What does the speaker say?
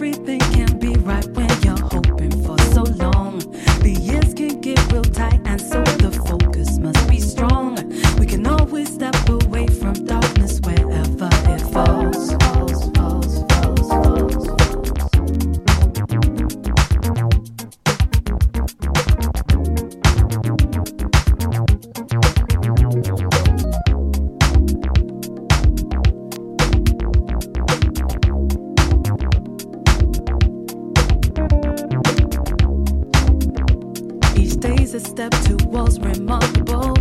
everything can be right when you're hoping for so long. The years can get real tight, and so the focus must be strong. We can always step away from darkness wherever it falls. Each day's a step towards remarkable.